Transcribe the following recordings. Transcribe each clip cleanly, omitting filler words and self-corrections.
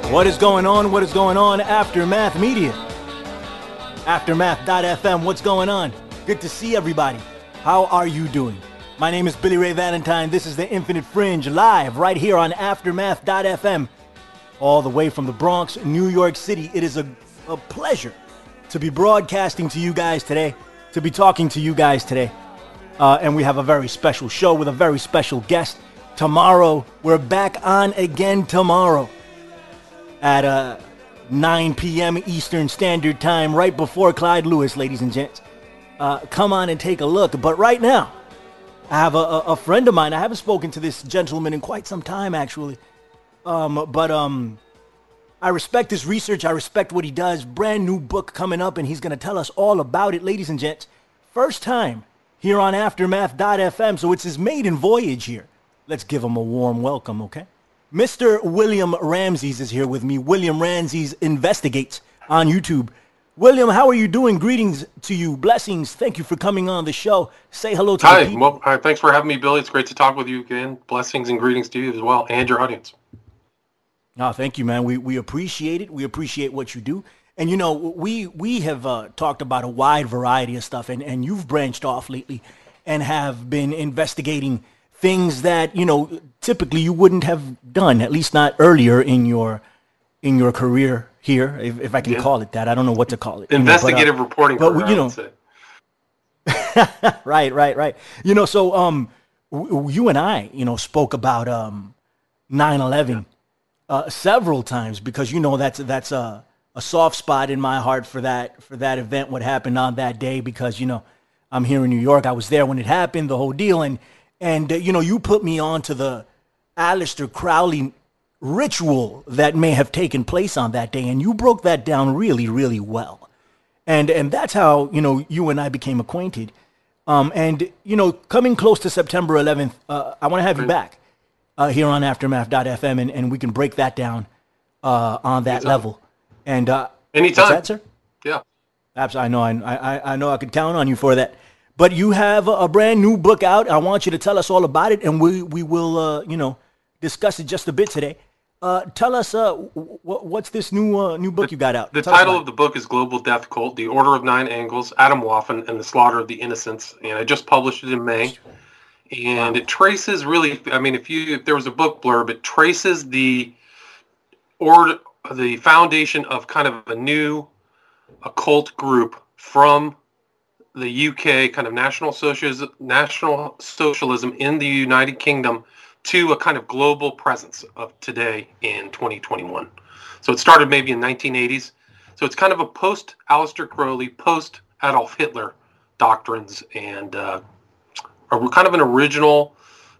What is going on? What is going on? Aftermath Media. Aftermath.fm. What's going on? Good to see everybody. How are you doing? My name is Billy Ray Valentine. This is the Infinite Fringe live right here on Aftermath.fm. All the way from the Bronx, New York City. It is a pleasure to be broadcasting to you guys today, to be talking to you guys today. And we have a very special show with a very special guest. Tomorrow, we're back on again tomorrow at 9 p.m. Eastern Standard Time, right before Clyde Lewis, ladies and gents. Come on and take a look. But right now, I have a friend of mine. I haven't spoken to this gentleman in quite some time, actually. But I respect his research. I respect what he does. Brand new book coming up, and he's going to tell us all about it, ladies and gents. First time here on Aftermath.fm, so it's his maiden voyage here. Let's give him a warm welcome, okay? Mr. William Ramses is here with me. William Ramses Investigates on YouTube. William, how are you doing? Greetings to you. Blessings. Thank you for coming on the show. Say hello to the people. Well, hi. Thanks for having me, Billy. It's great to talk with you again. Blessings and greetings to you as well and your audience. Oh, thank you, man. We appreciate it. We appreciate what you do. And, you know, we have talked about a wide variety of stuff, and you've branched off lately and have been investigating things that, you know, typically you wouldn't have done, at least not earlier in your career here, if I can call it that. I don't know what to call it. Investigative reporting. But you know, right. You know, so you and I, you know, spoke about 9/11 several times because, you know, that's a soft spot in my heart for that event, what happened on that day, because, you know, I'm here in New York. I was there when it happened, the whole deal, and you know, you put me on to the Aleister Crowley ritual that may have taken place on that day, and you broke that down really, really well. And that's how, you know, you and I became acquainted. And, you know, coming close to September 11th, I want to have you back here on Aftermath.fm, and we can break that down on that level. And anytime, that, sir? Yeah, absolutely. I know I could count on you for that. But you have a brand new book out. I want you to tell us all about it, and we will, you know, discuss it just a bit today. Tell us what's this new book you got out? The title of the book is Global Death Cult: The Order of Nine Angles, Atomwaffen, and the Slaughter of the Innocents. And I just published it in May. And it traces really, I mean, if there was a book blurb, it traces the foundation of kind of a new occult group from the UK, kind of national socialism in the United Kingdom, to a kind of global presence of today in 2021. So it started maybe in 1980s. So it's kind of a post Aleister Crowley, post Adolf Hitler doctrines, and kind of an original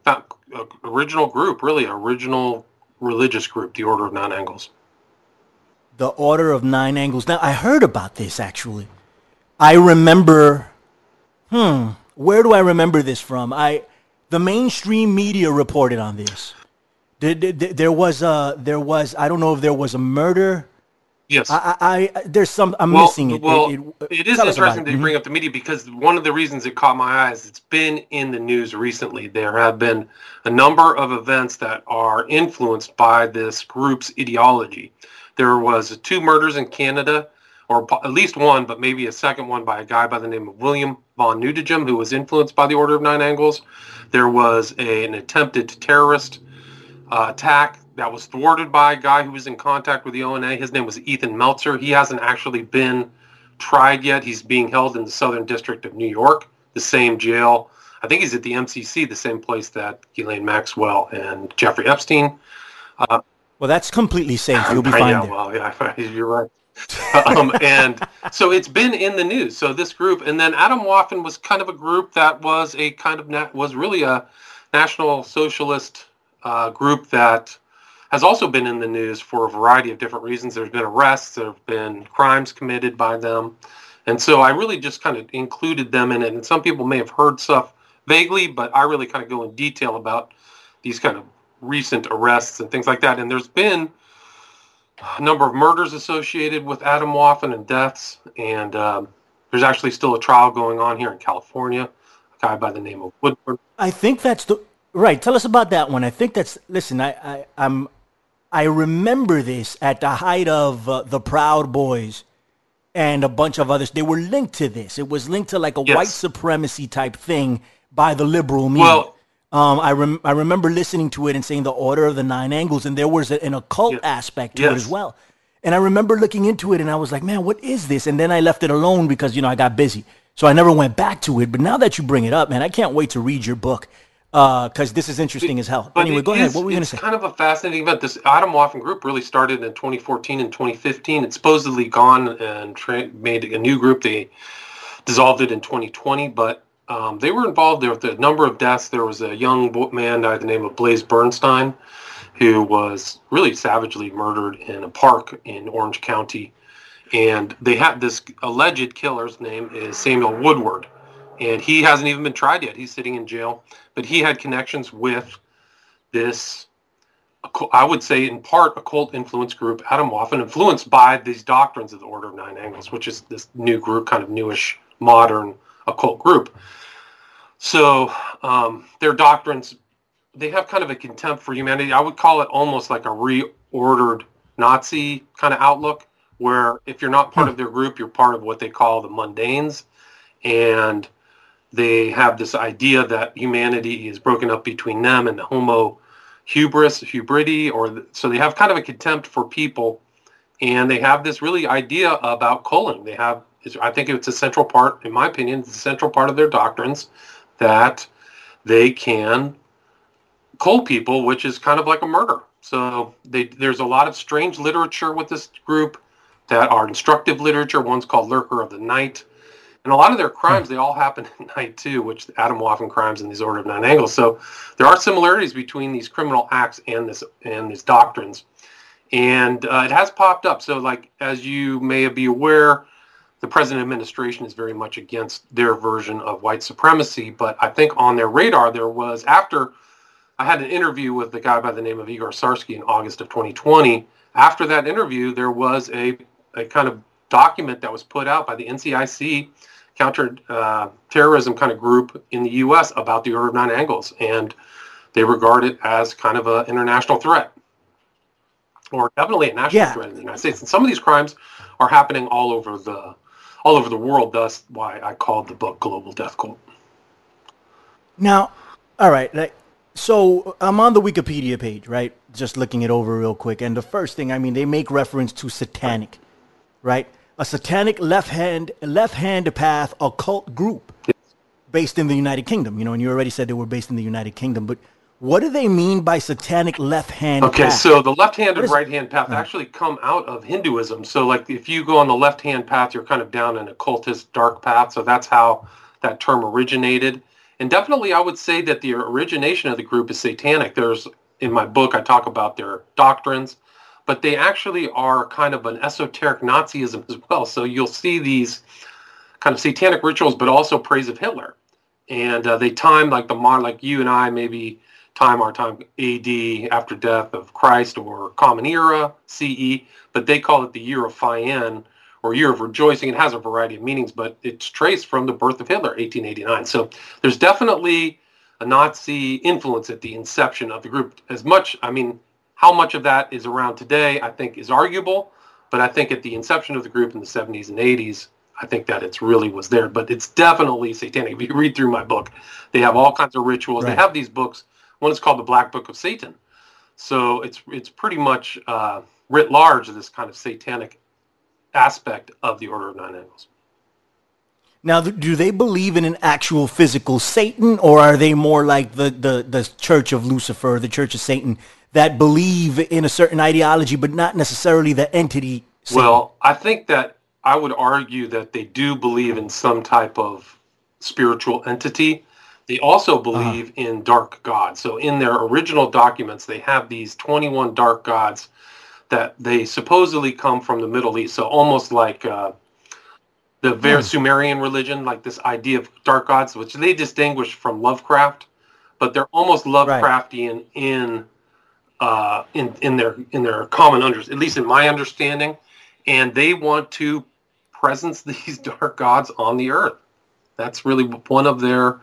group, really original religious group, the Order of Nine Angles. The Order of Nine Angles. Now, I heard about this, actually. I remember, where do I remember this from? The mainstream media reported on this. There was, I don't know if there was a murder. Yes. I'm missing it. Well, it is interesting that you bring up the media, because one of the reasons it caught my eyes, it's been in the news recently. There have been a number of events that are influenced by this group's ideology. There was 2 murders in Canada, or at least one, but maybe a second one by a guy by the name of William von Nudegem, who was influenced by the Order of Nine Angles. There was an attempted terrorist attack that was thwarted by a guy who was in contact with the ONA. His name was Ethan Meltzer. He hasn't actually been tried yet. He's being held in the Southern District of New York, the same jail. I think he's at the MCC, the same place that Ghislaine Maxwell and Jeffrey Epstein. Well, that's completely safe. You'll be fine there. Well, yeah, you're right. And so it's been in the news. So this group, and then Atomwaffen was kind of a group that was a kind of was really a National Socialist group that has also been in the news for a variety of different reasons. There's been arrests, there have been crimes committed by them, and so I really just kind of included them in it. And some people may have heard stuff vaguely, but I really kind of go in detail about these kind of recent arrests and things like that. And there's been a number of murders associated with Atomwaffen and deaths, and there's actually still a trial going on here in California, a guy by the name of Woodward. I think that's right. Tell us about that one. I think that's, listen, I remember this at the height of the Proud Boys and a bunch of others. They were linked to this. It was linked to like a white Yes. supremacy type thing by the liberal media. Well, I remember listening to it and saying the Order of the Nine Angles, and there was an occult yeah, aspect to it as yes. well. And I remember looking into it, and I was like, man, what is this? And then I left it alone because, I got busy. So I never went back to it. But now that you bring it up, man, I can't wait to read your book because this is interesting as hell. But Anyway, it go ahead. is, What were you going to it's say? kind of a fascinating event. This Atomwaffen group really started in 2014 and 2015. It's supposedly gone and made a new group. They dissolved it in 2020, but they were involved there with a number of deaths. There was a young man by the name of Blaze Bernstein who was really savagely murdered in a park in Orange County. And they had this alleged killer's name is Samuel Woodward. And he hasn't even been tried yet. He's sitting in jail. But he had connections with this, I would say in part, occult influence group, Atomwaffen, influenced by these doctrines of the Order of Nine Angles, which is this new group, kind of newish, modern occult group. So their doctrines, they have kind of a contempt for humanity. I would call it almost like a reordered Nazi kind of outlook, where if you're not part of their group, you're part of what they call the mundanes. And they have this idea that humanity is broken up between them and the Homo hybridi, so they have kind of a contempt for people, and they have this really idea about culling. I think it's a central part, in my opinion, it's a central part of their doctrines that they can cull people, which is kind of like a murder. So there's a lot of strange literature with this group that are instructive literature. One's called Lurker of the Night. And a lot of their crimes, they all happen at night too, which the Atomwaffen crimes and these Order of Nine Angles. So there are similarities between these criminal acts and these doctrines. And it has popped up. So like, as you may be aware, the present administration is very much against their version of white supremacy. But I think on their radar, there was, after I had an interview with the guy by the name of Igor Sarsky in August of 2020. After that interview, there was a kind of document that was put out by the NCIC, counter-terrorism kind of group in the U.S. about the Order of Nine Angles, and they regard it as kind of an international threat, or definitely a national threat in the United States. And some of these crimes are happening all over the world. Thus, why I called the book "Global Death Cult." Now, all right. So I'm on the Wikipedia page, right? Just looking it over real quick, and the first thing, they make reference to satanic, right? A satanic left-hand path occult group based in the United Kingdom. And you already said they were based in the United Kingdom, but what do they mean by satanic left-hand path? Okay, so the left-hand and right-hand path actually come out of Hinduism. So like if you go on the left-hand path, you're kind of down an occultist dark path. So that's how that term originated. And definitely I would say that the origination of the group is satanic. In my book, I talk about their doctrines, but they actually are kind of an esoteric Nazism as well. So you'll see these kind of satanic rituals, but also praise of Hitler. And they time like like you and I maybe time our time AD, after death of Christ, or Common Era, CE, but they call it the Year of Fayen, or Year of Rejoicing. It has a variety of meanings, but it's traced from the birth of Hitler, 1889. So there's definitely a Nazi influence at the inception of the group. How much of that is around today, I think, is arguable. But I think at the inception of the group in the 70s and 80s, I think that it's really was there. But it's definitely satanic. If you read through my book, they have all kinds of rituals. Right. They have these books. One is called the Black Book of Satan. So it's pretty much writ large, this kind of satanic aspect of the Order of Nine Angles. Now, do they believe in an actual physical Satan, or are they more like the Church of Lucifer, the Church of Satan, that believe in a certain ideology, but not necessarily the entity Satan? Well, I think that I would argue that they do believe in some type of spiritual entity. They also believe in dark gods. So in their original documents, they have these 21 dark gods that they supposedly come from the Middle East. So almost like the Sumerian religion, like this idea of dark gods, which they distinguish from Lovecraft, but they're almost Lovecraftian in their common understanding, at least in my understanding, and they want to presence these dark gods on the earth. That's really one of their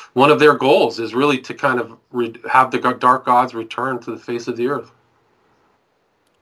goals, is really to kind of have the dark gods return to the face of the earth.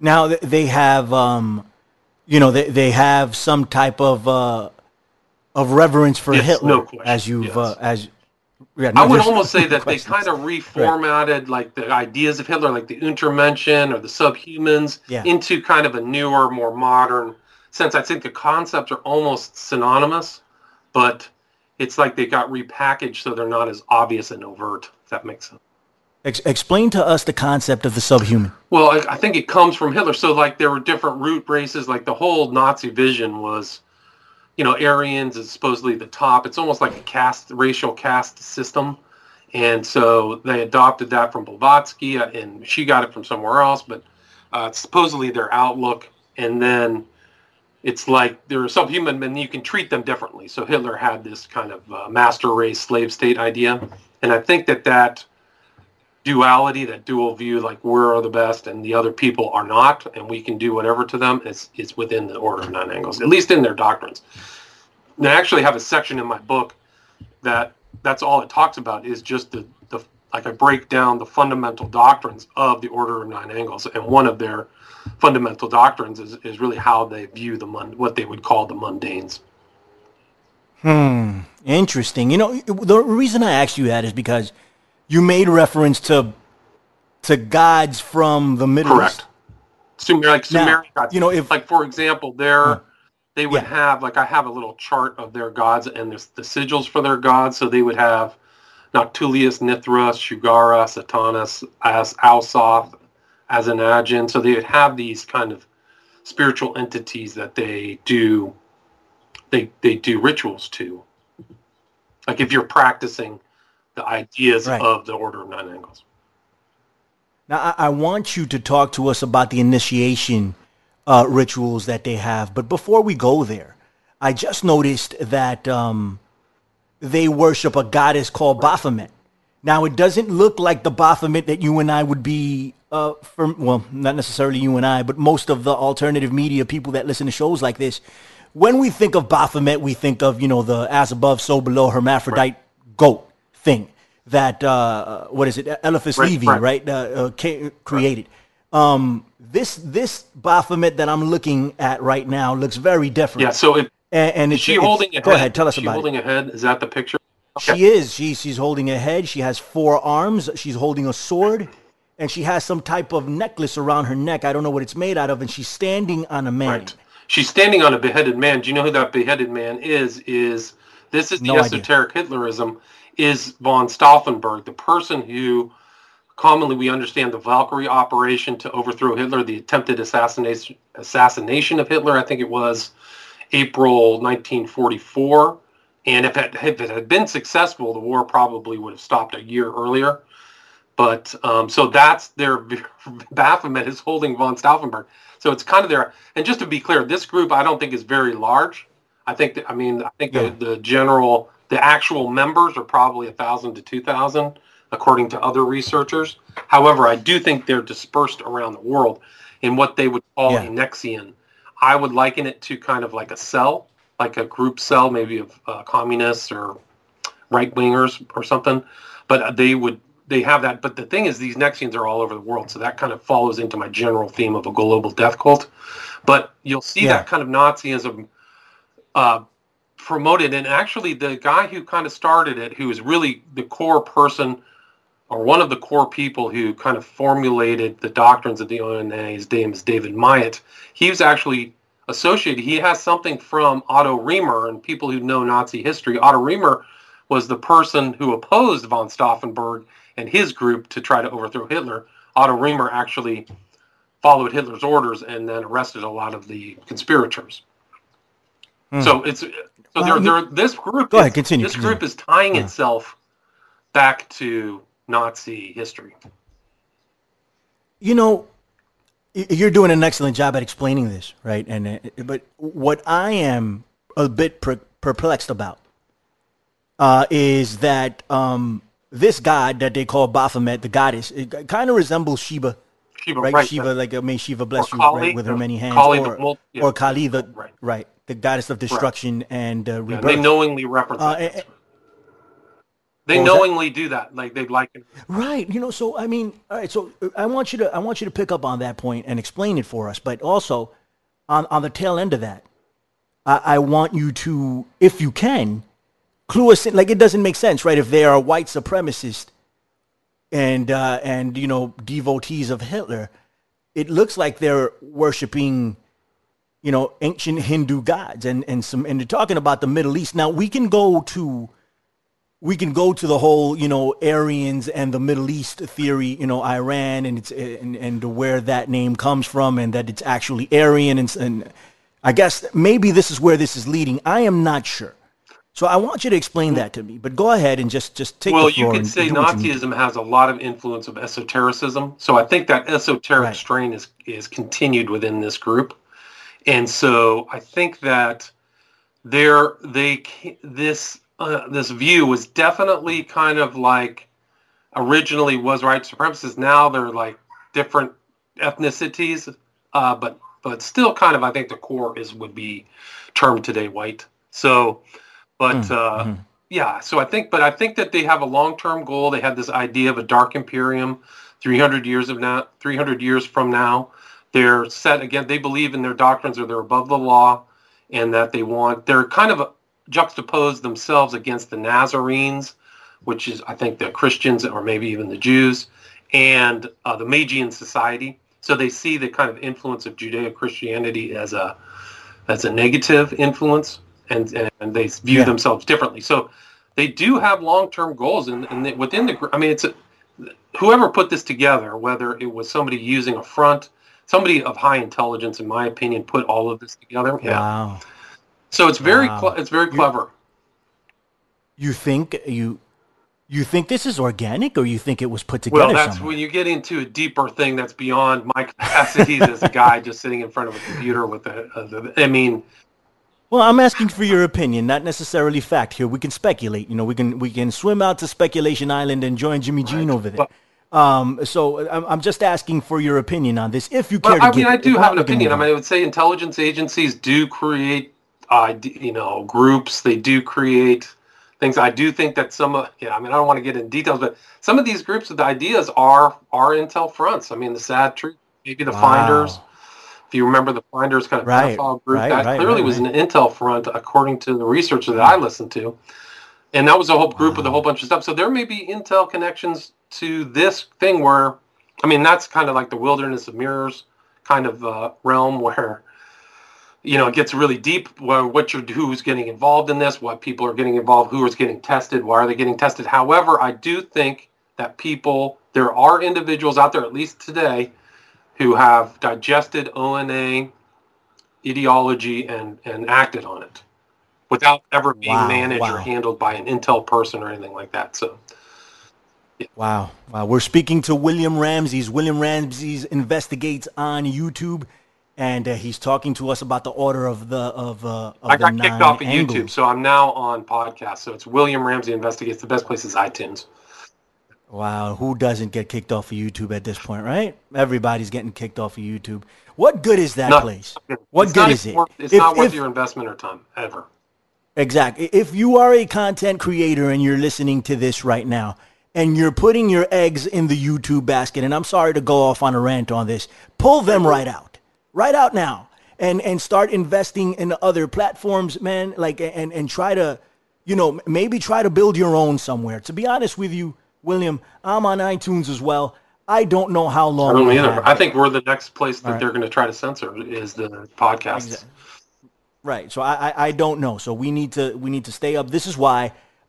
Now they have, they have some type of reverence for Yes, Hitler, no question. as you've Yes. as yeah, I no, would there's almost say no that they questions. kind of Right. reformatted like the ideas of Hitler, like the Untermenschen or the subhumans, Yeah. into kind of a newer, more modern sense. I think the concepts are almost synonymous, but it's like they got repackaged so they're not as obvious and overt, if that makes sense. Explain to us the concept of the subhuman. Well, I think it comes from Hitler. So, like, there were different root races. Like, the whole Nazi vision was, Aryans is supposedly the top. It's almost like a racial caste system. And so they adopted that from Blavatsky, and she got it from somewhere else. But it's supposedly their outlook. And then it's like they're subhuman, and you can treat them differently. So Hitler had this kind of master race, slave state idea. And I think that duality, that dual view, like we're the best and the other people are not, and we can do whatever to them, is within the Order of Nine Angles, at least in their doctrines. And I actually have a section in my book that's all it talks about is just the like I break down the fundamental doctrines of the Order of Nine Angles, and one of their fundamental doctrines is really how they view what they would call the mundanes. Interesting. The reason I asked you that is because you made reference to gods from the Middle Correct. East. Sumeric gods. If like for example, they would have, like, I have a little chart of their gods and there's the sigils for their gods. So they would have Noctulius, Mithra, Shugara, Satanus, Alsoth, Azanagin. So they would have these kind of spiritual entities that they do rituals to. Like if you're practicing the ideas of the Order of Nine Angles. Now, I want you to talk to us about the initiation rituals that they have. But before we go there, I just noticed that they worship a goddess called Baphomet. Now, it doesn't look like the Baphomet that you and I would be, well, not necessarily you and I, but most of the alternative media people that listen to shows like this. When we think of Baphomet, we think of, the as above, so below, hermaphrodite goat thing that, what is it, Eliphas Levi, right? Created. This Baphomet that I'm looking at right now looks very different. Yeah, so is she holding a head? Go ahead, tell us about it. Is she holding a head? Is that the picture? Okay. She is. She's holding a head. She has 4 arms. She's holding a sword. And she has some type of necklace around her neck. I don't know what it's made out of. And she's standing on a man. Right. She's standing on a beheaded man. Do you know who that beheaded man is? This is the esoteric Hitlerism, is von Stauffenberg, the person who commonly we understand the Valkyrie operation to overthrow Hitler, the attempted assassination of Hitler. I think it was April 1944. And if it had been successful, the war probably would have stopped a year earlier. But so that's their Baphomet is holding von Stauffenberg. So it's kind of their, and just to be clear, this group I don't think is very large. I think the actual members are probably 1,000 to 2,000, according to other researchers. However, I do think they're dispersed around the world in what they would call a Nexion. I would liken it to kind of like a cell, like a group cell, maybe of communists or right-wingers or something. But they have that. But the thing is, these Nexions are all over the world. So that kind of follows into my general theme of a global death cult. But you'll see that kind of Nazism promoted. And actually, the guy who kind of started it, who is really the core person or one of the core people who kind of formulated the doctrines of the ONA, his name is David Myatt. He was actually associated. He has something from Otto Riemer, and people who know Nazi history. Otto Riemer was the person who opposed von Stauffenberg and his group to try to overthrow Hitler. Otto Riemer actually followed Hitler's orders and then arrested a lot of the conspirators. So this group. Go ahead, continue. This group is tying itself back to Nazi history. You're doing an excellent job at explaining this, right? But what I am a bit perplexed about is that this god that they call Baphomet, the goddess, it kind of resembles Shiva, right? Shiva, like may Shiva bless you, Kali, right, with her many hands, or Kali, the goddess of destruction and rebirth. They knowingly reference that. They knowingly do that. Like they like it. Right. So I mean, all right. So I want you to pick up on that point and explain it for us. But also, on the tail end of that, I want you to, if you can, clue us in. Like, it doesn't make sense, right? If they are white supremacists and devotees of Hitler, it looks like they're worshiping, ancient Hindu gods and they're talking about the Middle East. Now we can go to the whole, Aryans and the Middle East theory, Iran and where that name comes from and that it's actually Aryan and I guess maybe this is where this is leading. I am not sure. So I want you to explain that to me, but go ahead and just take the floor. Well, you could say Nazism has a lot of influence of esotericism. So I think that esoteric strain is continued within this group. And so I think that this view was definitely kind of like originally was white supremacists. Now they're like different ethnicities, but still kind of I think the core would be termed today white. So. But yeah, so I think that they have a long-term goal. They have this idea of a dark imperium, 300 years from now. They're set again. They believe in their doctrines, or they're above the law, and that they're kind of juxtaposed themselves against the Nazarenes, which is I think the Christians or maybe even the Jews, and the Magian society. So they see the kind of influence of Judeo-Christianity as a negative influence. And they view themselves differently. So they do have long-term goals, and within the group. I mean, whoever put this together, whether it was somebody using a front, somebody of high intelligence, in my opinion, put all of this together. Yeah. Wow. So it's very clever. You think this is organic, or you think it was put together? Well, that's somewhere? when you get into a deeper thing that's beyond my capacities as a guy just sitting in front of a computer with I mean. Well, I'm asking for your opinion, not necessarily fact. Here we can speculate. We can swim out to Speculation Island and join Jimmy Jean over there. So I'm just asking for your opinion on this, if you care to give it. I do have an opinion. I would say intelligence agencies do create, groups. They do create things. I do think that I don't want to get into details, but some of these groups with ideas are intel fronts. I mean, the sad truth, maybe the Finders. If you remember the Finders kind of pedophile group, that clearly was an intel front, according to the research that I listened to. And that was a whole group with a whole bunch of stuff. So there may be intel connections to this thing where, I mean, that's kind of like the Wilderness of Mirrors kind of realm where, it gets really deep, who's getting involved in this, what people are getting involved, who is getting tested, why are they getting tested. However, I do think that there are individuals out there, at least today, who have digested ONA ideology and acted on it without ever being managed or handled by an intel person or anything like that. So, yeah. Wow. We're speaking to William Ramses. William Ramses Investigates on YouTube, and he's talking to us about the order of the I got kicked off of YouTube, so I'm now on podcast. So it's William Ramsey Investigates. The best place is iTunes. Wow, who doesn't get kicked off of YouTube at this point, right? Everybody's getting kicked off of YouTube. What good is that place? What good is it? It's not worth your investment or time, ever. Exactly. If you are a content creator and you're listening to this right now, and you're putting your eggs in the YouTube basket, and I'm sorry to go off on a rant on this, pull them right out now, and start investing in other platforms, man. And try to, maybe try to build your own somewhere. To be honest with you, William, I'm on iTunes as well. I don't know how long. I don't either. I think we're the next place that they're going to try to censor is the podcasts. Exactly. Right. So I don't know. So we need to stay up. This is why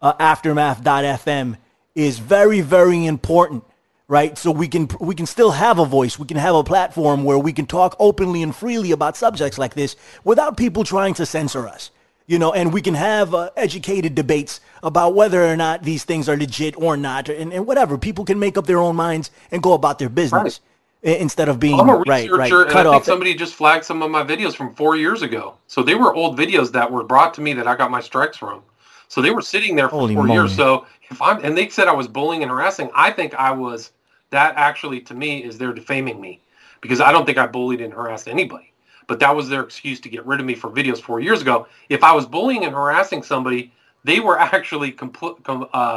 Aftermath.fm is very, very important. Right. So we can still have a voice. We can have a platform where we can talk openly and freely about subjects like this without people trying to censor us. And we can have educated debates about whether or not these things are legit or not, and whatever. People can make up their own minds and go about their business instead of being I'm a researcher, cut and I off. think somebody just flagged some of my videos from 4 years ago. So they were old videos that were brought to me that I got my strikes from. So they were sitting there for 4 years. So and they said I was bullying and harassing. I think I was. That actually, to me, is they're defaming me because I don't think I bullied and harassed anybody. But that was their excuse to get rid of me for videos 4 years ago. If I was bullying and harassing somebody, they were actually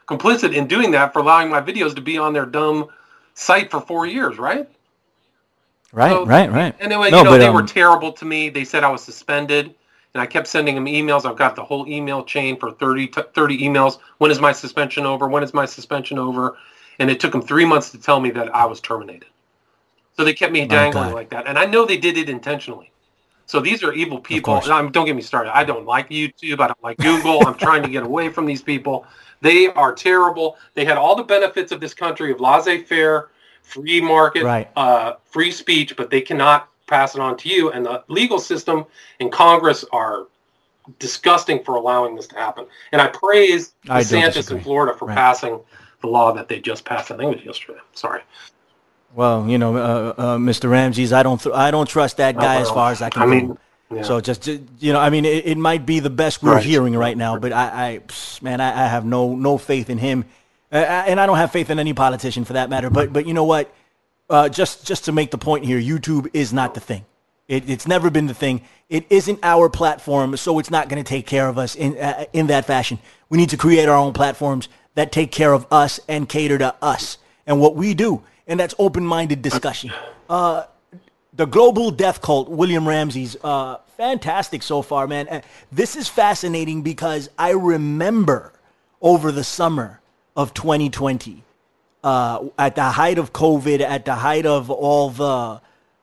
complicit in doing that for allowing my videos to be on their dumb site for 4 years, right? Right, so, right. Anyway, no, they were terrible to me. They said I was suspended, and I kept sending them emails. I've got the whole email chain for 30 emails. When is my suspension over? When is my suspension over? And it took them 3 months to tell me that I was terminated. So they kept me dangling like that. And I know they did it intentionally. So these are evil people. Don't get me started. I don't like YouTube. I don't like Google. I'm trying to get away from these people. They are terrible. They had all the benefits of this country of laissez-faire, free market, free speech, but they cannot pass it on to you. And the legal system and Congress are disgusting for allowing this to happen. And I praise DeSantis in Florida for passing the law that they just passed. I think it was yesterday. Sorry. Well, Mr. Ramses, I don't trust that guy as far as I can go. Yeah. So just it might be the best we're hearing right now, but I have no faith in him, and I don't have faith in any politician for that matter. But you know what? Just to make the point here, YouTube is not the thing. It's never been the thing. It isn't our platform, so it's not going to take care of us in that fashion. We need to create our own platforms that take care of us and cater to us and what we do. And that's open-minded discussion. The global death cult, William Ramses, fantastic so far, man. This is fascinating because I remember over the summer of 2020, at the height of COVID, at the height of all the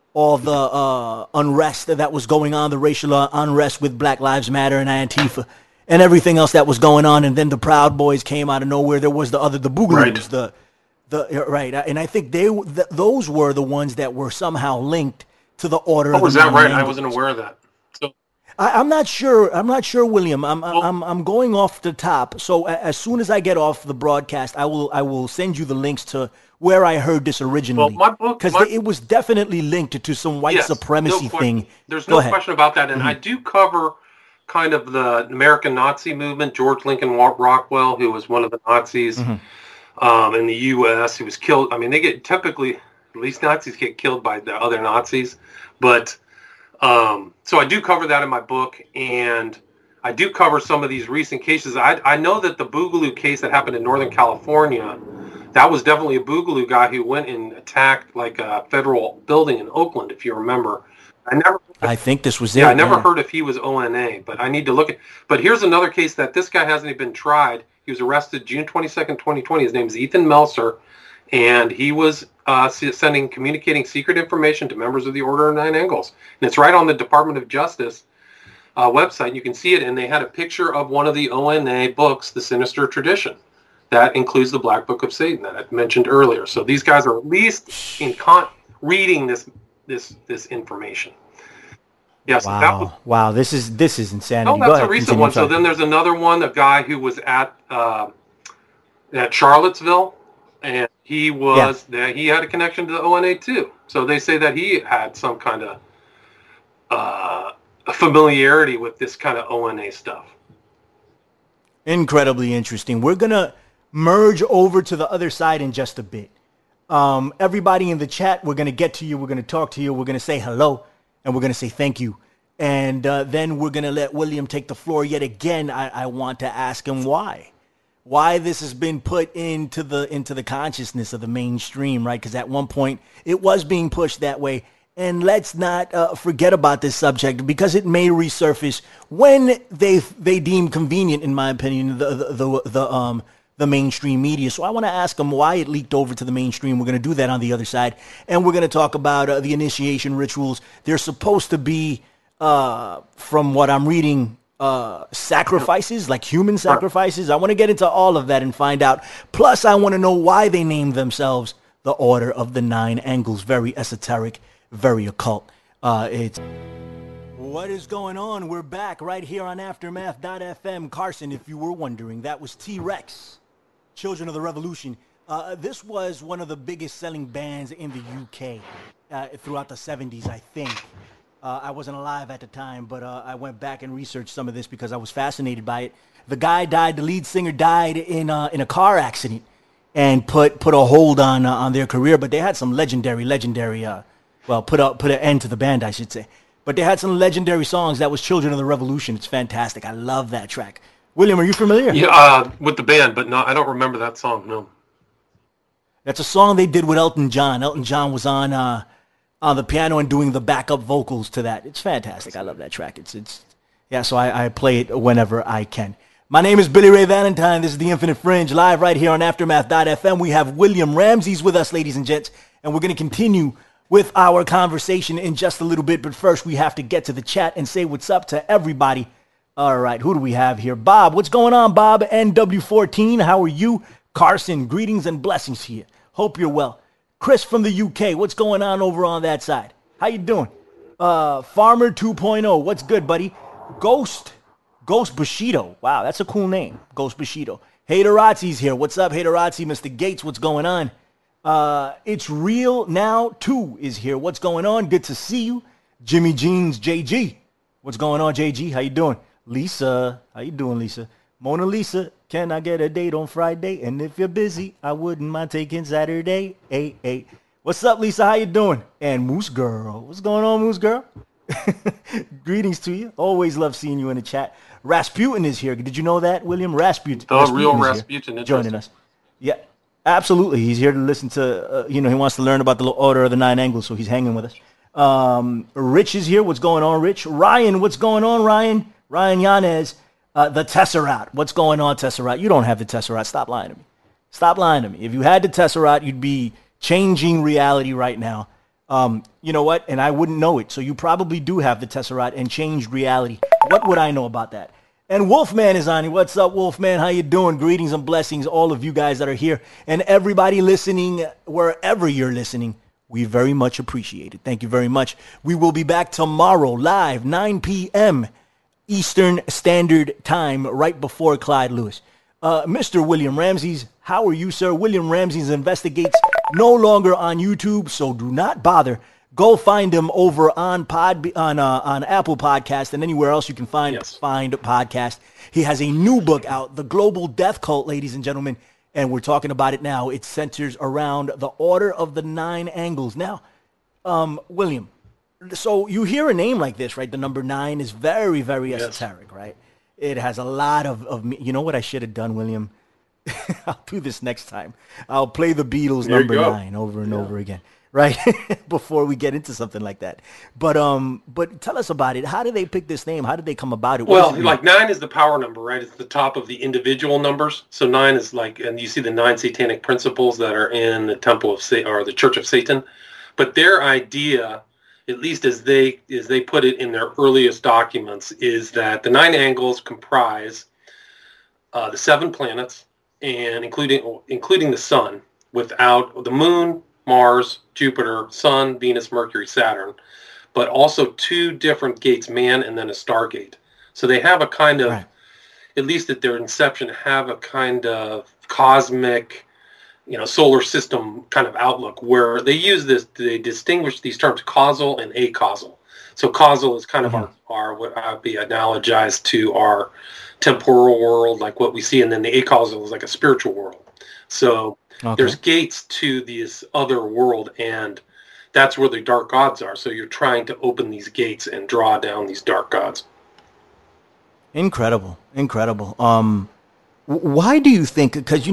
unrest that was going on, the racial unrest with Black Lives Matter and Antifa, and everything else that was going on, and then the Proud Boys came out of nowhere. There was the Boogaloos, and I think those were the ones that were somehow linked to the order. Oh, was that right? I wasn't aware of that. So I'm not sure. I'm not sure, William. I'm going off the top. So as soon as I get off the broadcast, I will send you the links to where I heard this originally. Well, my book, because it was definitely linked to some white supremacy thing. There's no question about that, and I do cover kind of the American Nazi movement. George Lincoln Rockwell, who was one of the Nazis. In the U.S., he was killed. I mean, they get typically, at least Nazis get killed by the other Nazis. But so I do cover that in my book, and I do cover some of these recent cases. I know that the Boogaloo case that happened in Northern California, that was definitely a Boogaloo guy who went and attacked like a federal building in Oakland, if you remember. I think this was it. Yeah, I never heard if he was ONA, but I need to look at. But here's another case that this guy hasn't even been tried. He was arrested June 22nd, 2020. His name is Ethan Melser, and he was communicating secret information to members of the Order of Nine Angles. And it's right on the Department of Justice website. You can see it, and they had a picture of one of the ONA books, The Sinister Tradition. That includes the Black Book of Satan that I mentioned earlier. So these guys are at least reading this information. Yes. Wow. This is insanity. Oh, that's a recent one. So then there's another one, a guy who was at Charlottesville, and he had a connection to the ONA too. So they say that he had some kind of familiarity with this kind of ONA stuff. Incredibly interesting. We're gonna merge over to the other side in just a bit. Everybody in the chat, we're gonna get to you. We're gonna talk to you. We're gonna say hello. And we're going to say thank you. And then we're going to let William take the floor yet again. I want to ask him why this has been put into the consciousness of the mainstream, right? Because at one point it was being pushed that way. And let's not forget about this subject because it may resurface when they deem convenient, in my opinion, the mainstream media. So I want to ask him why it leaked over to the mainstream. We're going to do that on the other side. And we're going to talk about the initiation rituals. They're supposed to be, from what I'm reading, sacrifices, like human sacrifices. I want to get into all of that and find out. Plus, I want to know why they named themselves the Order of the Nine Angles. Very esoteric, very occult. What is going on? We're back right here on Aftermath.fm. Carson, if you were wondering, that was T-Rex. Children of the Revolution. This was one of the biggest selling bands in the UK throughout the 70s, I think. I wasn't alive at the time, but I went back and researched some of this because I was fascinated by it. The guy died, the lead singer died in a car accident and put a hold on their career, but they had some legendary, put an end to the band, I should say. But they had some legendary songs. That was Children of the Revolution. It's fantastic. I love that track. William, are you familiar? Yeah, with the band, but no, I don't remember that song. No. That's a song they did with Elton John. Elton John was on the piano and doing the backup vocals to that. It's fantastic. I love that track. So I play it whenever I can. My name is Billy Ray Valentine. This is The Infinite Fringe, live right here on Aftermath.fm. We have William Ramses with us, ladies and gents, and we're going to continue with our conversation in just a little bit. But first, we have to get to the chat and say what's up to everybody. All right, who do we have here? Bob, what's going on, Bob? NW14, how are you? Carson, greetings and blessings to you. Hope you're well. Chris from the UK, what's going on over on that side? How you doing? Farmer 2.0, what's good, buddy? Ghost Bushido. Wow, that's a cool name. Ghost Bushido. Haterazzi's here. What's up, Haterazzi? Mr. Gates, what's going on? It's Real Now 2 is here. What's going on? Good to see you. Jimmy Jeans JG. What's going on, JG? How you doing? Lisa. How you doing, Lisa? Mona Lisa, can I get a date on Friday? And if you're busy, I wouldn't mind taking Saturday. Hey. What's up, Lisa? How you doing? And Moose Girl. What's going on, Moose Girl? Greetings to you. Always love seeing you in the chat. Rasputin is here. Did you know that, William? Rasputin. Real Rasputin. Joining us. Yeah, absolutely. He's here to listen to, he wants to learn about the Order of the Nine Angles, so he's hanging with us. Rich is here. What's going on, Rich? Ryan, what's going on, Ryan? Ryan Yanez. The Tesseract. What's going on, Tesseract? You don't have the Tesseract. Stop lying to me. Stop lying to me. If you had the Tesseract, you'd be changing reality right now. You know what? And I wouldn't know it. So you probably do have the Tesseract and changed reality. What would I know about that? And Wolfman is on here. What's up, Wolfman? How you doing? Greetings and blessings, all of you guys that are here. And everybody listening, wherever you're listening, we very much appreciate it. Thank you very much. We will be back tomorrow live, 9 p.m. Eastern Standard Time, right before Clyde Lewis. Mr. William Ramses, how are you, sir? William Ramses Investigates, no longer on YouTube, so do not bother. Go find him over on Apple Podcast and anywhere else you can find a podcast. He has a new book out, The Global Death Cult, ladies and gentlemen, and we're talking about it now. It centers around the Order of the Nine Angles. Now, William, so you hear a name like this, right? The number 9 is very, very esoteric, right? It has a lot of you know what I should have done, William? I'll do this next time. I'll play the Beatles number 9 over and over again, right? Before we get into something like that. But tell us about it. How did they pick this name? How did they come about it? Well, like 9 is the power number, right? It's the top of the individual numbers. So 9 is like, and you see the 9 satanic principles that are in the Temple of Satan or the Church of Satan. But their idea, at least as they put it in their earliest documents, is that the 9 angles comprise the 7 planets, and including the sun, without the moon, Mars, Jupiter, Sun, Venus, Mercury, Saturn, but also 2 different gates, man and then a stargate. So they have a kind of, at least at their inception, have a kind of cosmic, solar system kind of outlook where they use this, they distinguish these terms causal and acausal. So causal is kind of our what I'd be analogized to our temporal world, like what we see, and then the acausal is like a spiritual world. So there's gates to this other world, and that's where the dark gods are. So you're trying to open these gates and draw down these dark gods. Incredible. Why do you think? Because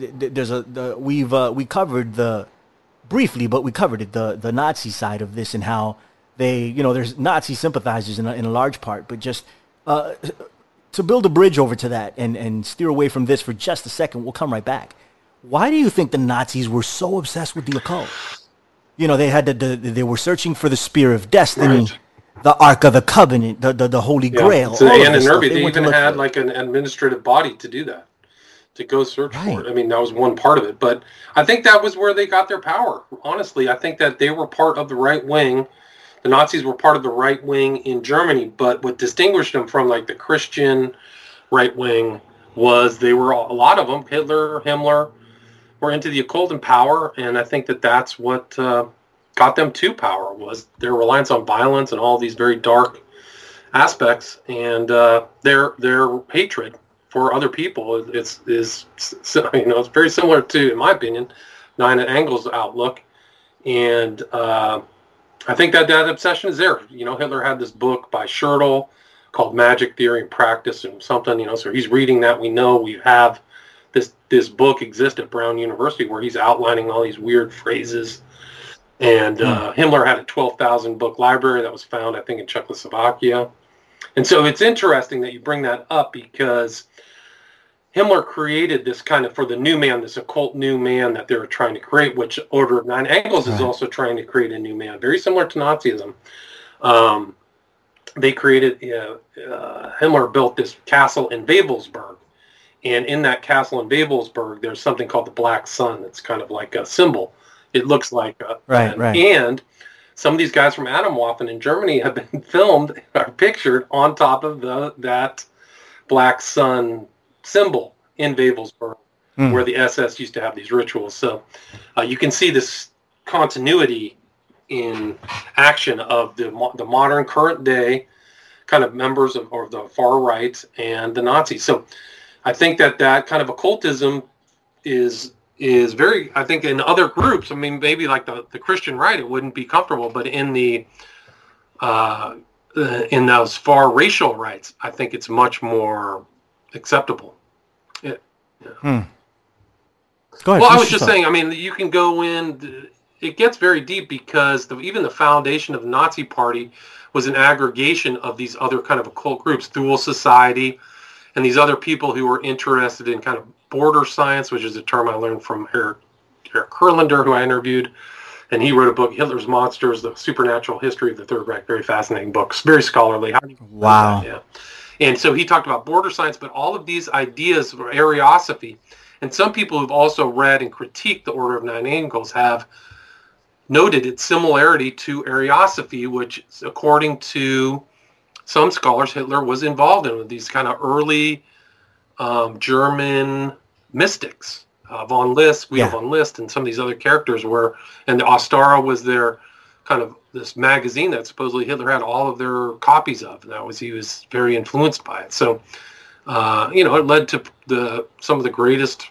we covered briefly, but we covered it, the Nazi side of this and how they, there's Nazi sympathizers in a large part, but just to build a bridge over to that and steer away from this for just a second, we'll come right back. Why do you think the Nazis were so obsessed with the occult? They had they were searching for the Spear of Destiny, the Ark of the Covenant, the Holy Grail. So, and in Nerby, they even had like an administrative body to do that, to go search for it. I mean, that was one part of it. But I think that was where they got their power. Honestly, I think that they were part of the right wing. The Nazis were part of the right wing in Germany. But what distinguished them from like the Christian right wing was they were, a lot of them, Hitler, Himmler, were into the occult and power. And I think that that's what got them to power, was their reliance on violence and all these very dark aspects, and their hatred for other people is it's very similar to, in my opinion, Nine Angles' outlook. And I think that obsession is there. Hitler had this book by Schertl called Magic Theory and Practice and something, so he's reading that. We know we have this book exists at Brown University where he's outlining all these weird phrases. And Himmler had a 12,000 book library that was found, I think, in Czechoslovakia. And so it's interesting that you bring that up because Himmler created this kind of, for the new man, this occult new man that they were trying to create, which Order of Nine Angles is also trying to create a new man, very similar to Nazism. They created, Himmler built this castle in Wewelsburg. And in that castle in Wewelsburg, there's something called the Black Sun. It's kind of like a symbol. It looks like and some of these guys from Atomwaffen in Germany have been filmed or pictured on top of that Black Sun symbol in Wewelsburg, where the SS used to have these rituals. So you can see this continuity in action of the modern current day kind of members of the far right and the Nazis. So I think that kind of occultism is very, I think in other groups, I mean, maybe like the Christian right, it wouldn't be comfortable, but in those far racial rights, I think it's much more acceptable. Yeah. Go ahead. Well, I was just saying, I mean, you can go in, it gets very deep because even the foundation of the Nazi Party was an aggregation of these other kind of occult groups, Thule Society, and these other people who were interested in kind of border science, which is a term I learned from Eric Kurlander, who I interviewed. And he wrote a book, Hitler's Monsters, The Supernatural History of the Third Reich. Very fascinating book. It's very scholarly. Wow. Yeah. And so he talked about border science, but all of these ideas of Ariosophy. And some people who've also read and critiqued the Order of Nine Angles have noted its similarity to Ariosophy, which, according to some scholars, Hitler was involved in, with these kind of early German mystics, von List, Guido von List, and some of these other characters were, and the Ostara was their kind of this magazine that supposedly Hitler had all of their copies of, and he was very influenced by it. So, it led to some of the greatest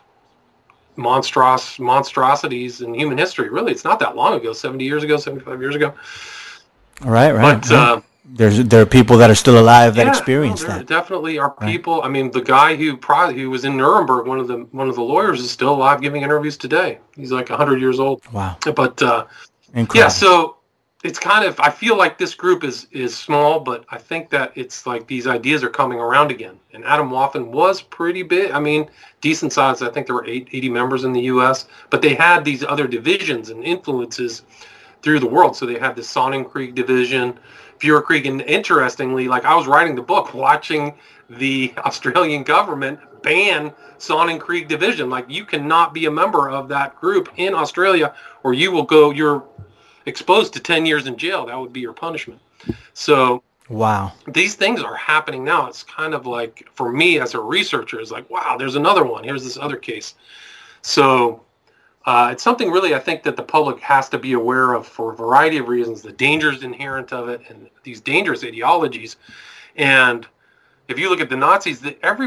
monstrosities in human history. Really, it's not that long ago, 70 years ago, 75 years ago. Right. But there are people that are still alive that experienced that. Definitely are people. I mean, the guy who was in Nuremberg, one of the lawyers, is still alive giving interviews today. He's like 100 years old. Wow. But incredible. Yeah, so it's kind of, I feel like this group is small, but I think that it's like these ideas are coming around again. And Atomwaffen was pretty big. I mean, decent size. I think there were 80 members in the U.S., but they had these other divisions and influences through the world. So they had the Sonnenkrieg division, Führerkrieg, and interestingly, like I was writing the book, watching the Australian government ban Sonnenkrieg division. Like, you cannot be a member of that group in Australia, or you're exposed to 10 years in jail. That would be your punishment. So wow, these things are happening now. It's kind of like, for me as a researcher, it's like, wow, there's another one. Here's this other case. So it's something really I think that the public has to be aware of for a variety of reasons, the dangers inherent of it and these dangerous ideologies. And if you look at the Nazis,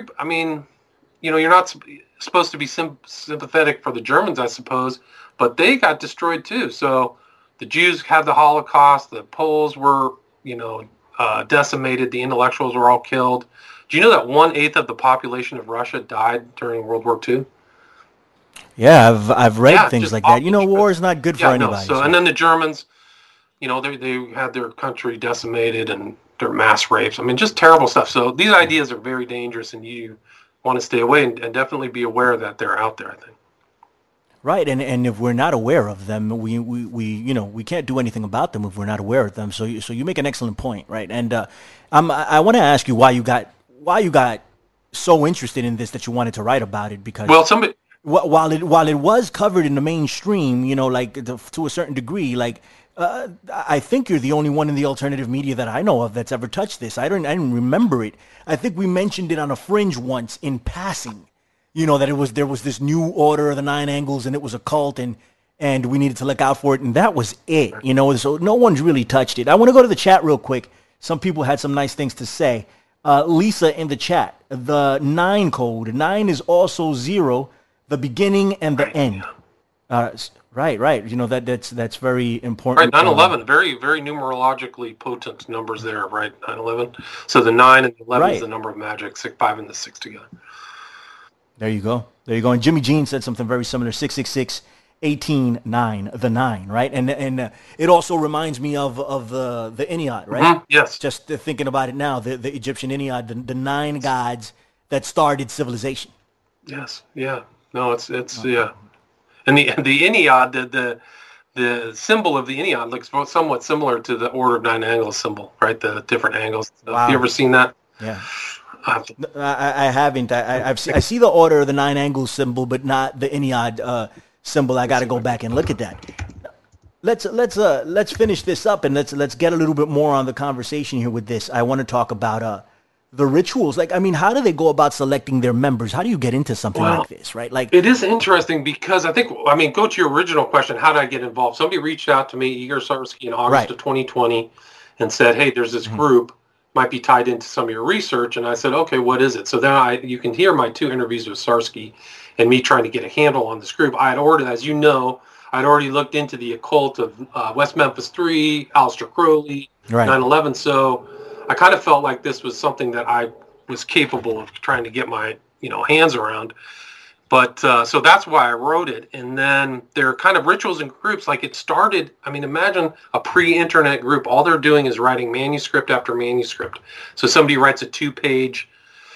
you're not supposed to be sympathetic for the Germans, I suppose, but they got destroyed too. So the Jews had the Holocaust, the Poles were, decimated, the intellectuals were all killed. Do you know that 1/8 of the population of Russia died during World War II? Yeah, I've read things like that. War is not good for anybody. So, and then the Germans, they had their country decimated and their mass rapes. I mean, just terrible stuff. So these ideas are very dangerous, and you want to stay away and definitely be aware that they're out there, I think. Right, and if we're not aware of them, we can't do anything about them if we're not aware of them. So you make an excellent point, right? And I want to ask you why you got so interested in this that you wanted to write about it, because while it was covered in the mainstream, to a certain degree, I think you're the only one in the alternative media that I know of that's ever touched this. I didn't remember it. I think we mentioned it on a Fringe once in passing. That there was this new Order of the Nine Angles, and it was a cult, and we needed to look out for it, and that was it. So no one's really touched it. I want to go to the chat real quick. Some people had some nice things to say. Lisa in the chat, the 9 code. 9 is also 0, the beginning and the end. Right. You know that's very Right, important. 9/11, very, very numerologically potent numbers there, right? 9/11. So the 9 and the 11 is Right. the number of magic, 5 and the 6 together. There you go. There you go. And Jimmy Jean said something very similar. 666 18 9, the 9, right? And it also reminds me of the Ennead, right? Mm-hmm. Yes. Just thinking about it now, the Egyptian Ennead, the 9 gods that started civilization. Yes. Yeah. No, it's yeah. And the Ennead, the symbol of the Ennead looks somewhat similar to the Order of Nine Angles symbol, right? The different angles. Wow. Have you ever seen that? Yeah. I haven't. I see the Order of the Nine Angles symbol, but not the Ennead symbol. I got to go back and look at that. Let's finish this up and let's get a little bit more on the conversation here with this. I want to talk about the rituals. Like, I mean, how do they go about selecting their members? How do you get into something like this, right? Like, it is interesting because go to your original question, how did I get involved? Somebody reached out to me, Igor Sarsky, in August of 2020 and said, hey, there's this group, might be tied into some of your research. And I said, okay, what is it? So then you can hear my 2 interviews with Sarsky and me trying to get a handle on this group. I had already, as you know, I'd already looked into the occult of West Memphis 3, Aleister Crowley, 9/11. So I kind of felt like this was something that I was capable of trying to get my hands around. But so that's why I wrote it. And then there are kind of rituals and groups. Like, it started, I mean, imagine a pre-internet group. All they're doing is writing manuscript after manuscript. So somebody writes a 2-page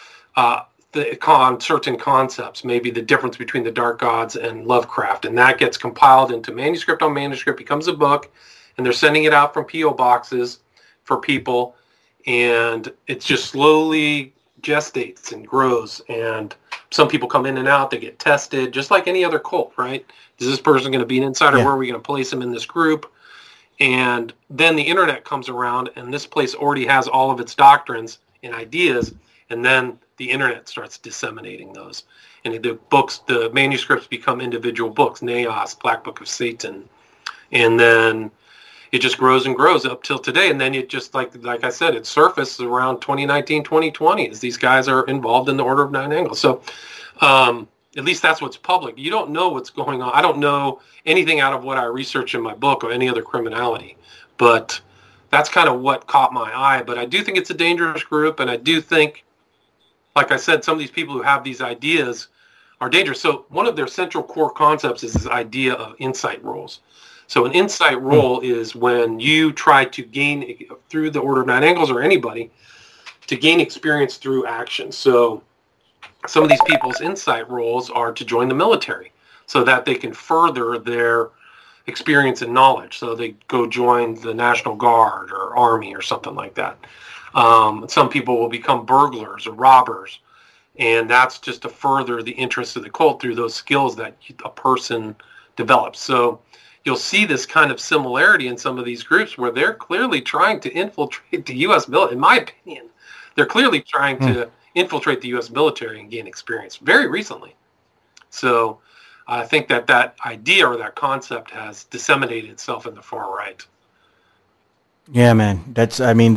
on certain concepts, maybe the difference between the dark gods and Lovecraft. And that gets compiled into manuscript on manuscript, becomes a book. And they're sending it out from P.O. boxes for people. And it just slowly gestates and grows. And some people come in and out, they get tested, just like any other cult, right? Is this person going to be an insider? Yeah. Where are we going to place them in this group? And then the internet comes around, and this place already has all of its doctrines and ideas, and then the internet starts disseminating those. And the manuscripts become individual books, Naos, Black Book of Satan. And then it just grows and grows up till today. And then it just, like I said, it surfaced around 2019, 2020 as these guys are involved in the Order of Nine Angles. So at least that's what's public. You don't know what's going on. I don't know anything out of what I research in my book or any other criminality. But that's kind of what caught my eye. But I do think it's a dangerous group. And I do think, like I said, some of these people who have these ideas are dangerous. So one of their central core concepts is this idea of insight roles. So an insight role is when you try to gain, through the Order of Nine Angles or anybody, to gain experience through action. So some of these people's insight roles are to join the military so that they can further their experience and knowledge. So they go join the National Guard or Army or something like that. Some people will become burglars or robbers. And that's just to further the interest of the cult through those skills that a person develops. So you'll see this kind of similarity in some of these groups where they're clearly trying to infiltrate the U.S. military. In my opinion, they're clearly trying to infiltrate the U.S. military and gain experience very recently. So I think that idea or that concept has disseminated itself in the far right. Yeah, man. This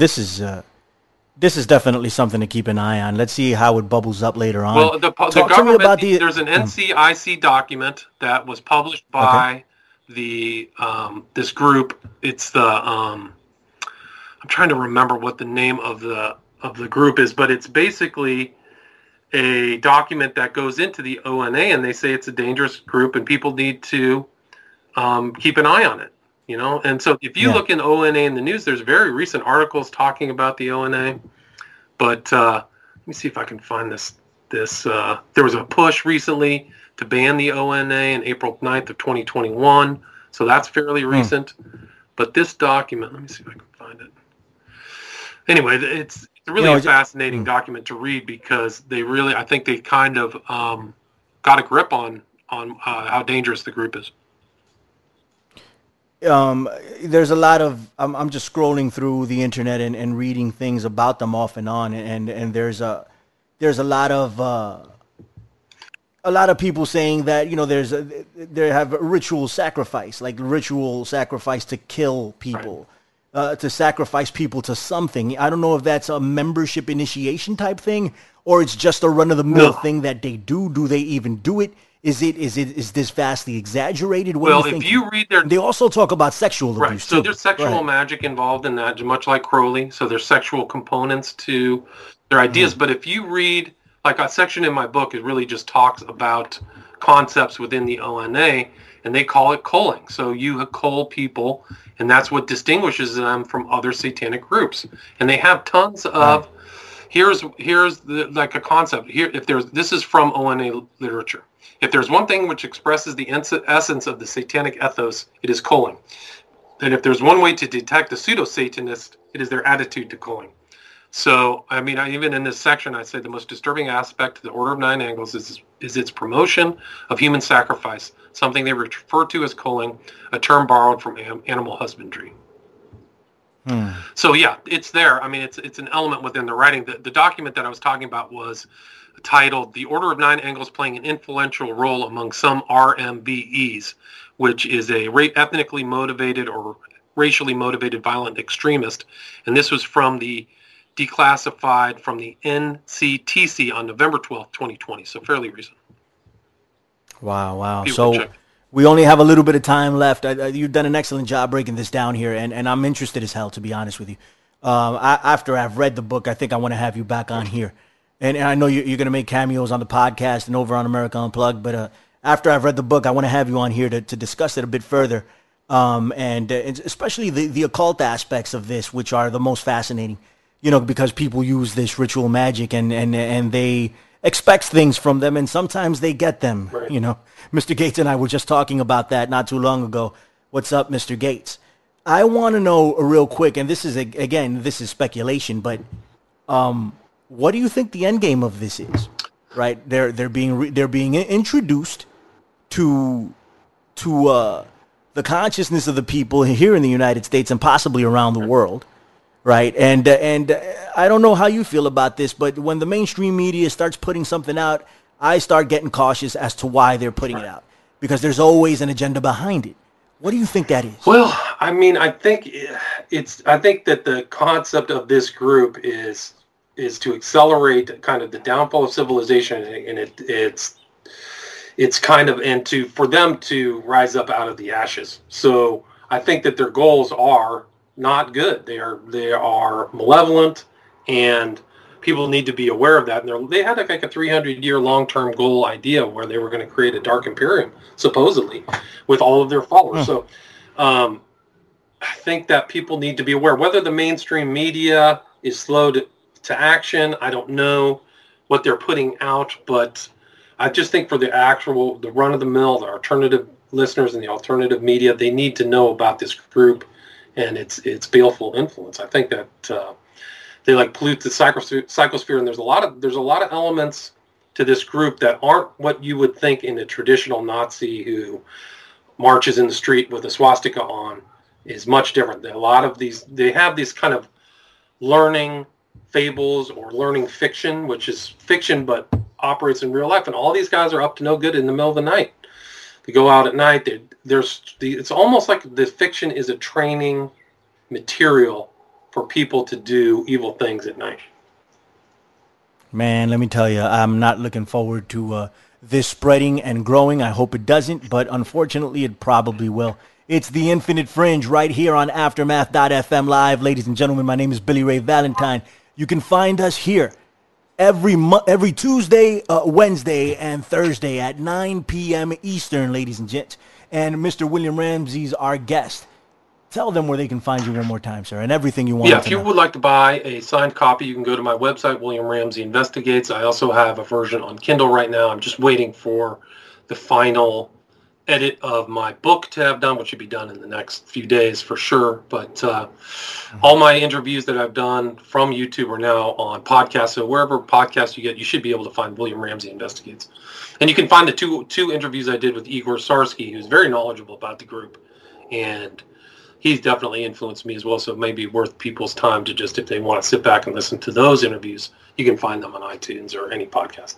is definitely something to keep an eye on. Let's see how it bubbles up later on. Well, the government, there's an NCIC document that was published by this group. It's the I'm trying to remember what the name of the group is, but it's basically a document that goes into the ONA, and they say it's a dangerous group and people need to keep an eye on it, and so if you look in ONA in the news, there's very recent articles talking about the ONA, but let me see if I can find this there was a push recently to ban the ONA in April 9th of 2021. So that's fairly recent. But this document, let me see if I can find it. Anyway, it's really a fascinating document to read because I think they kind of got a grip on how dangerous the group is. There's a lot of, I'm just scrolling through the internet and reading things about them off and on. And there's a lot of people saying that, they have ritual sacrifice to kill people, to sacrifice people to something. I don't know if that's a membership initiation type thing or it's just a run-of-the-mill thing that they do. Do they even do it? Is this vastly exaggerated? What well, if you read their... They also talk about sexual abuse, so there's sexual magic involved in that, much like Crowley. So there's sexual components to their ideas. But if you read, like a section in my book, it really just talks about concepts within the ONA, and they call it culling. So you cull people, and that's what distinguishes them from other satanic groups. And they have tons of... Here's the, like a concept. Here, this is from ONA literature. If there's one thing which expresses the essence of the satanic ethos, it is culling. And if there's one way to detect a pseudo-Satanist, it is their attitude to culling. So, I mean, even in this section, I say the most disturbing aspect of the Order of Nine Angles is its promotion of human sacrifice, something they refer to as culling, a term borrowed from animal husbandry. So, yeah, it's there. I mean, it's an element within the writing. The document that I was talking about was titled "The Order of Nine Angles Playing an Influential Role Among Some RMBEs," which is a ethnically motivated or racially motivated violent extremist. And this was from the declassified from the NCTC on November 12th, 2020. So fairly recent. Wow. So we only have a little bit of time left. You've done an excellent job breaking this down here, and I'm interested as hell, to be honest with you. After I've read the book, I think I want to have you back on here. And I know you're going to make cameos on the podcast and over on America Unplugged, but after I've read the book, I want to have you on here to discuss it a bit further, and especially the occult aspects of this, which are the most fascinating, because people use this ritual magic and they expect things from them, and sometimes they get them, right. Mr. Gates and I were just talking about that not too long ago. What's up, Mr. Gates? I want to know real quick, and this is speculation, but what do you think the end game of this is? Right, they're being introduced to the consciousness of the people here in the United States and possibly around the world, right? And I don't know how you feel about this, but when the mainstream media starts putting something out, I start getting cautious as to why they're putting it out, because there's always an agenda behind it. What do you think that is? Well, I mean, I think that the concept of this group is to accelerate kind of the downfall of civilization, and it's kind of for them to rise up out of the ashes. So I think that their goals are not good. They are malevolent, and people need to be aware of that. And they had like a 300-year long-term goal idea where they were going to create a dark imperium, supposedly, with all of their followers. So I think that people need to be aware. Whether the mainstream media is slow to action, I don't know what they're putting out, but I just think for the run-of-the-mill, the alternative listeners and the alternative media, they need to know about this group and its baleful influence. I think that they pollute the psychosphere, and there's a lot of elements to this group that aren't what you would think in a traditional Nazi who marches in the street with a swastika on. Is much different. They have these kind of learning fables or learning fiction, which is fiction but operates in real life, and all these guys are up to no good in the middle of the night. They go out at night. It's almost like the fiction is a training material for people to do evil things at night. Man, let me tell you, I'm not looking forward to this spreading and growing. I hope it doesn't, but unfortunately it probably will. It's the Infinite Fringe right here on Aftermath.fm Live. Ladies and gentlemen, my name is Billy Ray Valentine. You can find us here every Tuesday, Wednesday, and Thursday at 9 p.m. Eastern, ladies and gents. And Mr. William Ramsey's our guest. Tell them where they can find you one more time, sir, and everything you want. Yeah, if you would like to buy a signed copy, you can go to my website, William Ramsey Investigates. I also have a version on Kindle right now. I'm just waiting for the final edit of my book to have done, which should be done in the next few days for sure. But all my interviews that I've done from YouTube are now on podcasts. So wherever podcasts you get, you should be able to find William Ramsey Investigates. And you can find the two interviews I did with Igor Sarsky, who's very knowledgeable about the group. And he's definitely influenced me as well. So it may be worth people's time to just, if they want to sit back and listen to those interviews, you can find them on iTunes or any podcast.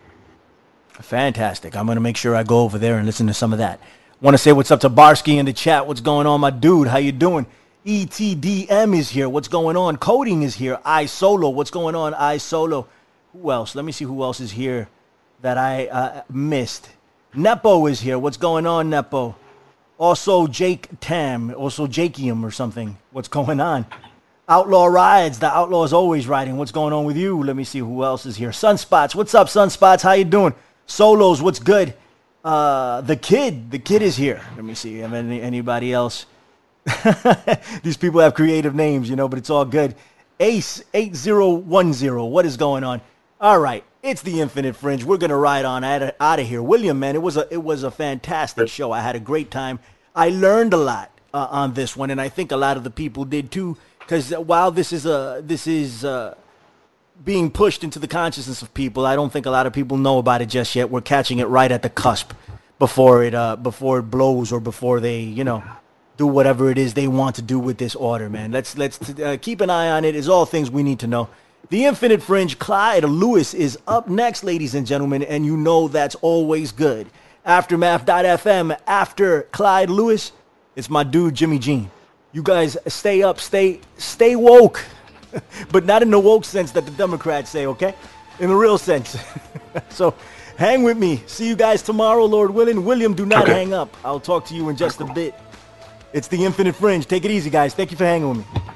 Fantastic. I'm going to make sure I go over there and listen to some of that. Want to say what's up to Barsky in the chat. What's going on, my dude? How you doing? ETDM is here. What's going on? Coding is here. iSolo. What's going on? iSolo. Who else? Let me see who else is here that I missed. Nepo is here. What's going on, Nepo? Also, Jake Tam. Also, Jakium or something. What's going on? Outlaw Rides. The Outlaw is always riding. What's going on with you? Let me see who else is here. Sunspots. What's up, Sunspots? How you doing? Solos. What's good? The Kid is here. Let me see. Have anybody else? These people have creative names, but it's all good. Ace 8010. What is going on? All right. It's the Infinite Fringe. We're gonna ride on out of here. William, man, it was a fantastic show. I had a great time. I learned a lot on this one, and I think a lot of the people did too. Because while this is being pushed into the consciousness of people, I don't think a lot of people know about it just yet. We're catching it right at the cusp before it blows or before they do whatever it is they want to do with this order, man. Let's keep an eye on it. It's all things we need to know. The Infinite Fringe, Clyde Lewis is up next, ladies and gentlemen, and that's always good. Aftermath.fm, after Clyde Lewis, it's my dude, Jimmy Jean. You guys stay up, stay woke, but not in the woke sense that the Democrats say, okay? In the real sense. So hang with me. See you guys tomorrow, Lord willing. William, do not hang up. I'll talk to you in just a bit. It's the Infinite Fringe. Take it easy, guys. Thank you for hanging with me.